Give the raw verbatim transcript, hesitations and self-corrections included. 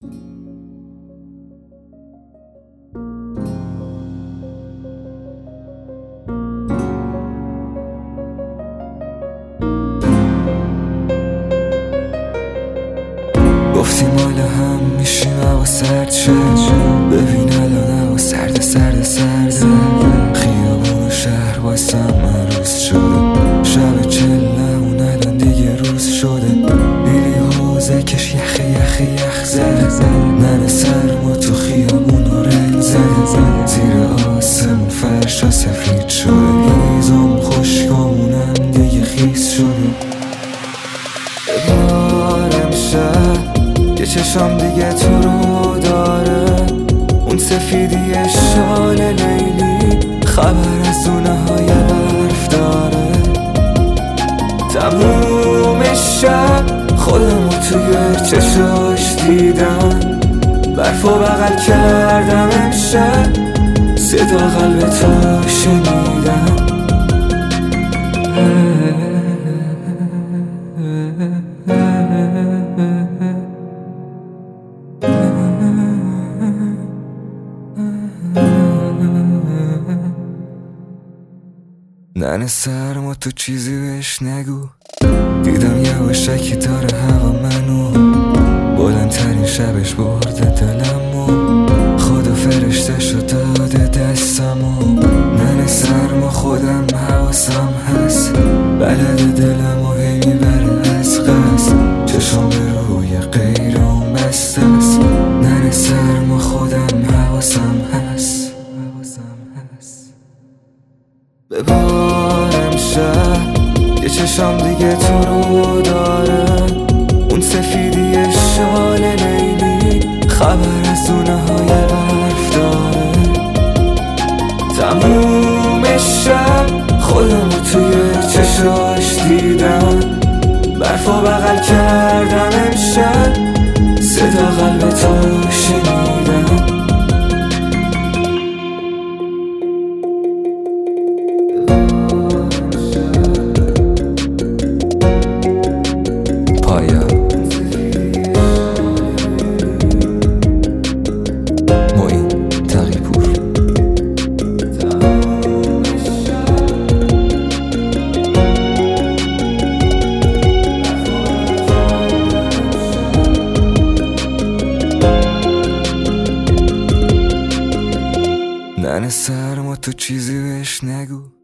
گفتی مال هم میشیم هوا سرد شد. ببین الان هوا سرد سرد سرده. خیابون و شهر واسم عروس شده. شب چلمون الان دیگه روز شده. لیلی حوزه کش یخ یخ یخ زده. ننه سرما تو خیابون و رنگ زده. زیر آسمون فرشا سفید شده. هیزم خشکامونم دیگه خیس شده. ببار امشب یه چشم دیگه تو رو داره. اون سفیدی شال لیلی خبر از دونه های برف داره. تموم شب خودمو توی چشاش دیدم. برف و بغل کردم امشب. صدا قلب تو شنیدم. ننه سرما تو چیزی بهش نگو. دیدم یواشکی داره هوا منو. بلندترین شبش برده دلمو. خدا فرشتشو داده دستمو. ننه سرما خودم حواسم هست. بلد دلمو هی میبره از قصد. چشم به روی غیرم بسته است. ننه سرما خودم حواسم هست. ببار امشب یه چشم دیگه تو رو داره. اون سفیدی شال لیلی خبر از دونه های برف داره. تموم شب خودمو توی چشاش دیدم. برف و بغل کردم امشب. صدا قلب تو شنیدم. ننه سرما تو چیزی بهش نگو.